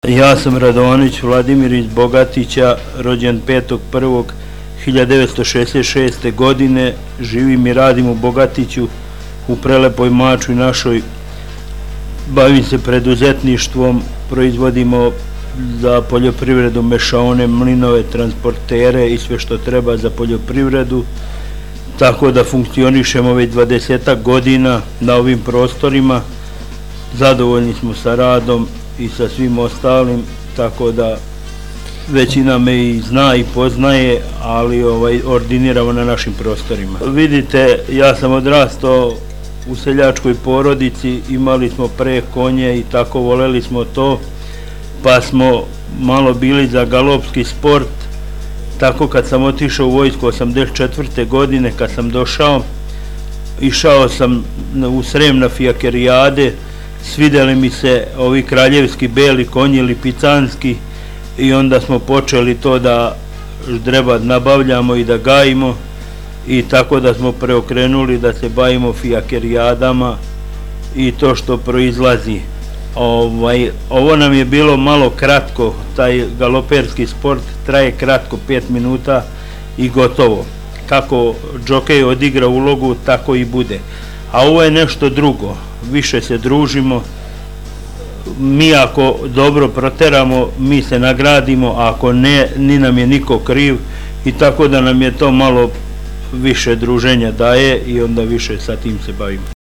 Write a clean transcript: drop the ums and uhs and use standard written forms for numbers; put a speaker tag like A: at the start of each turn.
A: Ja sam Radovanović Vladimir iz Bogatića, rođen 5.1.1966. godine, živim i radim u Bogatiću, u prelepoj Mačvi našoj. Bavim se preduzetništvom, proizvodimo za poljoprivredu mešaone, mlinove, transportere i sve što treba za poljoprivredu, tako da funkcionišemo već 20 godina na ovim prostorima. Zadovoljni smo sa radom i sa svim ostalim, tako da većina me i zna i poznaje, ali ordiniramo na našim prostorima. Vidite, ja sam odrastao u seljačkoj porodici, imali smo pre konje i tako voleli smo to, pa smo malo bili za galopski sport. Tako kad sam otišao u vojsku 84. godine, kad sam došao, išao sam u Srem na fijakerijade, svidjeli mi se ovi kraljevski beli konji, lipicanski, i onda smo počeli to da ždreba nabavljamo i da gajimo, i tako da smo preokrenuli da se bavimo fijakerijadama i to što proizlazi. Ovo nam je bilo malo kratko, taj galoperski sport traje kratko, 5 minuta i gotovo. Kako džokej odigra ulogu, tako i bude. A ovo je nešto drugo, više se družimo, mi ako dobro proteramo, mi se nagradimo, a ako ne, ni nam je niko kriv, i tako da nam je to malo više druženja daje i onda više sa tim se bavimo.